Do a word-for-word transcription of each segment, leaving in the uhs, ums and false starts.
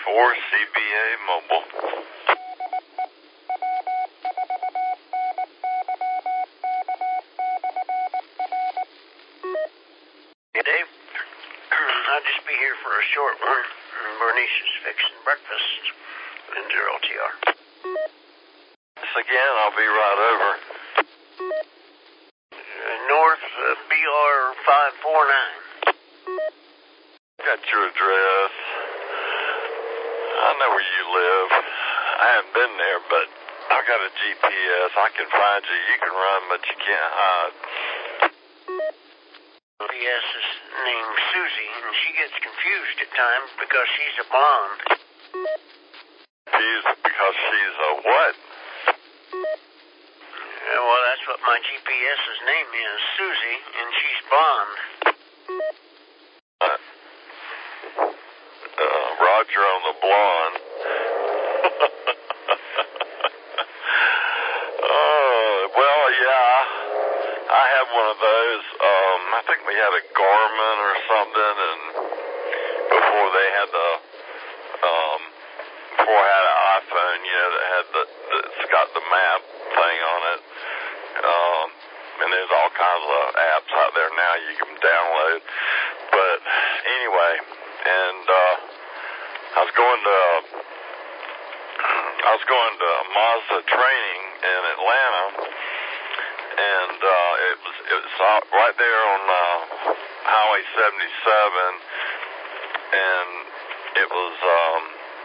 four C B A Mobile. Hey, Dave. I'll just be here for a short one. Bernice is fixing breakfast in zero T R. This again, I'll be right over. Uh, North uh, B R five four nine. Got your address. I know where you live. I haven't been there, but I've got a G P S. I can find you. You can run, but you can't hide. G P S is named Susie, and she gets confused at times because she's a blonde. She's because she's a what? Yeah, well, that's what my GPS's name is, Susie, and she's blonde. Uh, uh, Roger on the blonde. Oh, well, yeah. I have one of those. Um, I think we had a Garmin or something, and before they had the, um, before I had an iPhone, you know, that had the, that's got the map thing on it. Um, and there's all kinds of apps out there now you can download. But anyway, and uh, I was going to, I was going to Mazda training in Atlanta. And uh, it was it was right there on uh, Highway seventy-seven, and it was um,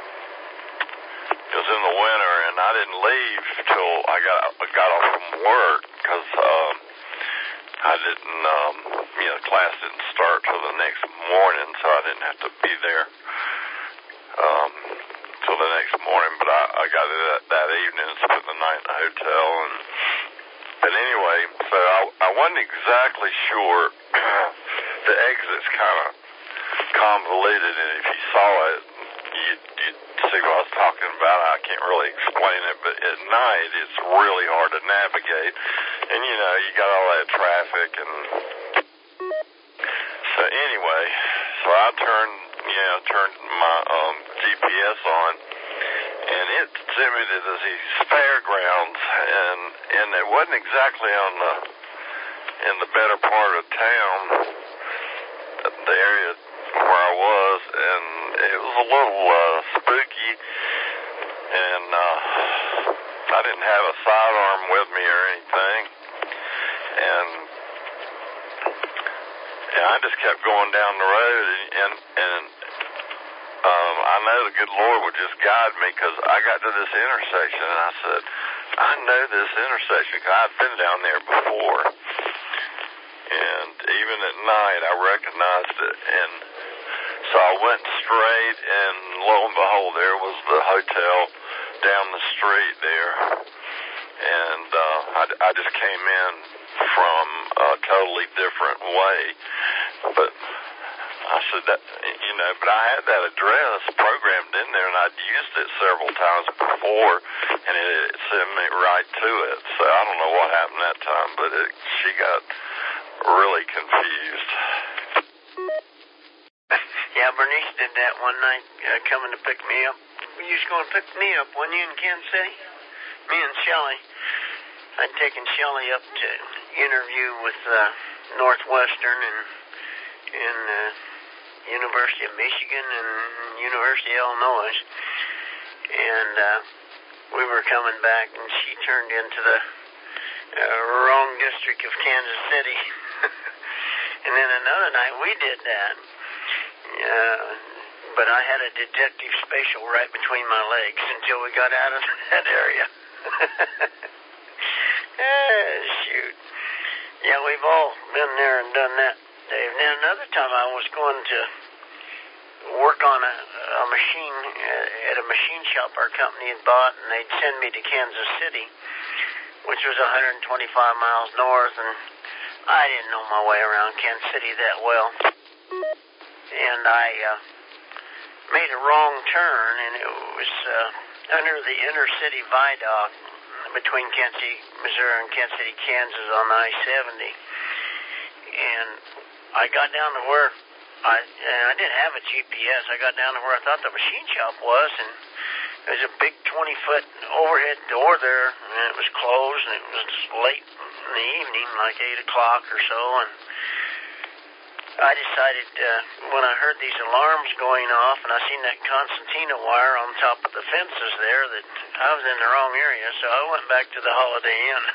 it was in the winter, and I didn't leave till I got I got off from work because um, I didn't um, you know class didn't start till the next morning, so I didn't have to be there um, till the next morning. But I, I got it that, that evening and spent the night in the hotel and. But anyway, so I, I wasn't exactly sure. The exit's kind of convoluted, and if you saw it, you'd, you'd see what I was talking about. I can't really explain it, but at night it's really hard to navigate. And, you know, you got all that traffic. And so anyway, so I turned, you know, turned my um, G P S on. And it sent me to these fairgrounds, and and it wasn't exactly on the in the better part of town, the area where I was, and it was a little uh, spooky. And uh, I didn't have a sidearm with me or anything, and and I just kept going down the road, and and. and Um, I know the good Lord would just guide me because I got to this intersection and I said, I know this intersection because I've been down there before. And even at night, I recognized it. And so I went straight, and lo and behold, there was the hotel down the street there. And uh, I, I just came in from a totally different way. But I said that, you know, but I had that address programmed in there, and I'd used it several times before, and it, it sent me right to it. So I don't know what happened that time, but it, she got really confused. Yeah, Bernice did that one night, uh, coming to pick me up. You was going to pick me up, weren't you, in Kansas City? Me and Shelley. I'd taken Shelley up to interview with uh, Northwestern and in uh, University of Michigan and University of Illinois, and uh, we were coming back, and she turned into the uh, wrong district of Kansas City. And then another night we did that, uh, but I had a detective spatial right between my legs until we got out of that area. Ah, shoot. Yeah, we've all been there and done that, Dave. And then another time I was going to work on a, a machine uh, at a machine shop our company had bought, and they'd send me to Kansas City, which was one hundred twenty-five miles north, and I didn't know my way around Kansas City that well. And I uh, made a wrong turn, and it was uh, under the inner city viaduct between Kansas City, Missouri and Kansas City, Kansas on I seventy. And I got down to where I and I didn't have a G P S. I got down to where I thought the machine shop was, and there's a big twenty-foot overhead door there, and it was closed, and it was late in the evening, like eight o'clock or so, and I decided uh, when I heard these alarms going off, and I seen that concertina wire on top of the fences there, that I was in the wrong area, so I went back to the Holiday Inn.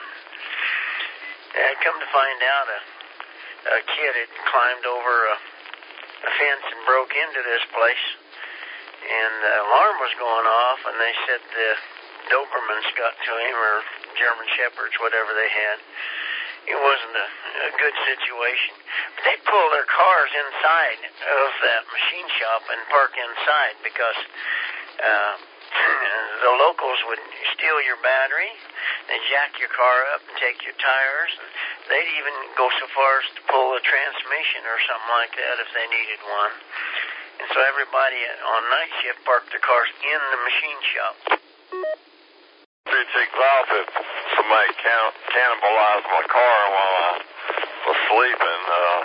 And I'd come to find out a, a kid had climbed over a, a fence and broke into this place, and the alarm was going off, and they said the Dobermans got to him, or German Shepherds, whatever they had. It wasn't a, a good situation. But they'd pull their cars inside of that machine shop and park inside because uh, the locals would steal your battery, they'd jack your car up and take your tires, and they'd even go so far as to pull a transmission or something like that if they needed one. And so everybody on night shift parked their cars in the machine shop. Three ticks off if somebody can- cannibalized my car while I was sleeping. Uh,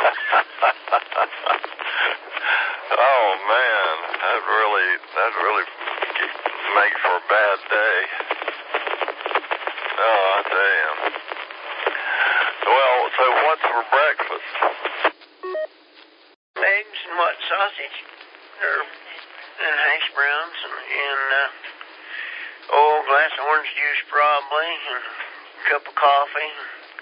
oh man, that really that really makes for a bad day. Oh, I tell you. Well, so what's for breakfast? Eggs and what? Sausage, or and hash browns, and, and uh, oh, a glass of orange juice probably, and a cup of coffee.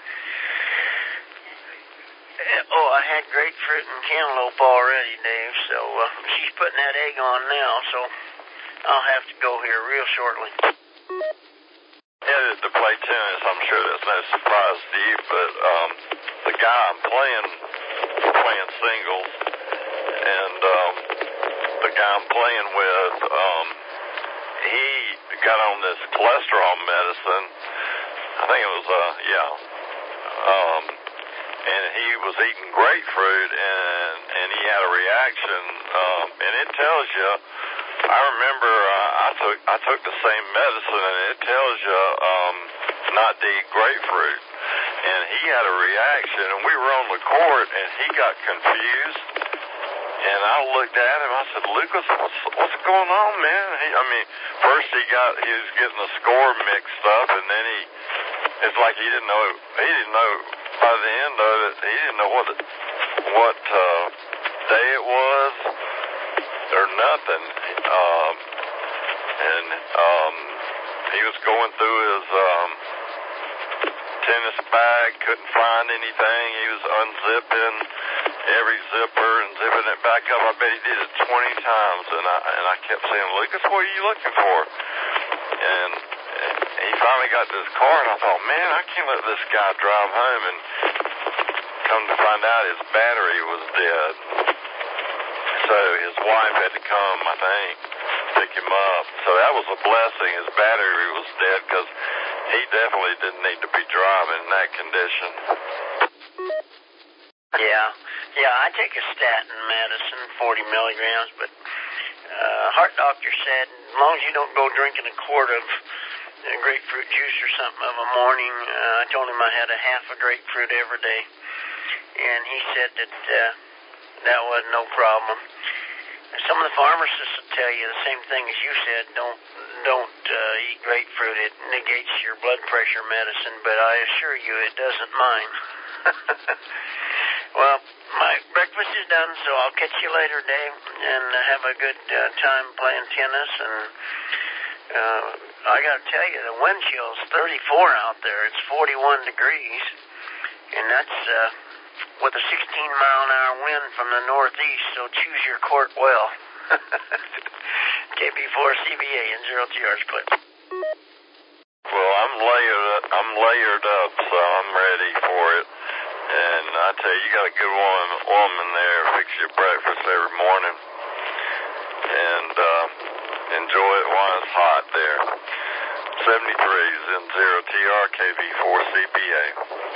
Uh, oh, I had grapefruit and cantaloupe already, Dave, so uh, she's putting that egg on now, so I'll have to go here real shortly. Headed to play tennis. I'm sure that's no surprise to you, but um, the guy I'm playing, playing singles, and um, the guy I'm playing with, um, he got on this cholesterol medicine. I think it was, uh, yeah. Um, and he was eating grapefruit, and, and he had a reaction, um, and it tells you, I remember uh, I took I took the same medicine, and it tells you um, not to eat grapefruit. And he had a reaction, and we were on the court, and he got confused. And I looked at him. I said, "Lucas, what's what's going on, man?" He, I mean, first he got he was getting the score mixed up, and then he it's like he didn't know he didn't know by the end of it he didn't know what it, what uh, day it was or nothing. Um, and um, he was going through his um, tennis bag, couldn't find anything. He was unzipping every zipper and zipping it back up. I bet he did it twenty times, and I and I kept saying, "Lucas, what are you looking for?" And he finally got to his car, and I thought, man, I can't let this guy drive home. And come to find out, his battery was dead. So his wife had to come, I think, pick him up. So that was a blessing. His battery was dead because he definitely didn't need to be driving in that condition. Yeah, yeah, I take a statin medicine, forty milligrams, but uh, heart doctor said as long as you don't go drinking a quart of uh, grapefruit juice or something of a morning, uh, I told him I had a half a grapefruit every day, and he said that uh, that was no problem. Some of the pharmacists will tell you the same thing as you said, don't don't uh, eat grapefruit, it negates your blood pressure medicine, but I assure you it doesn't mine. Well, my breakfast is done, so I'll catch you later, Dave, and have a good uh, time playing tennis. And uh, I got to tell you, the wind chill's thirty-four out there. It's forty-one degrees, and that's uh, with a sixteen mile an hour wind from the northeast, so choose your court well. K B four C B A and zero T R's clip. Well, I'm layered up, I'm layered up, so I'm ready for it. And I tell you, you got a good woman, woman there, fix your breakfast every morning, and uh, enjoy it while it's hot there. seventy-threes in zero T R, K B four C B A.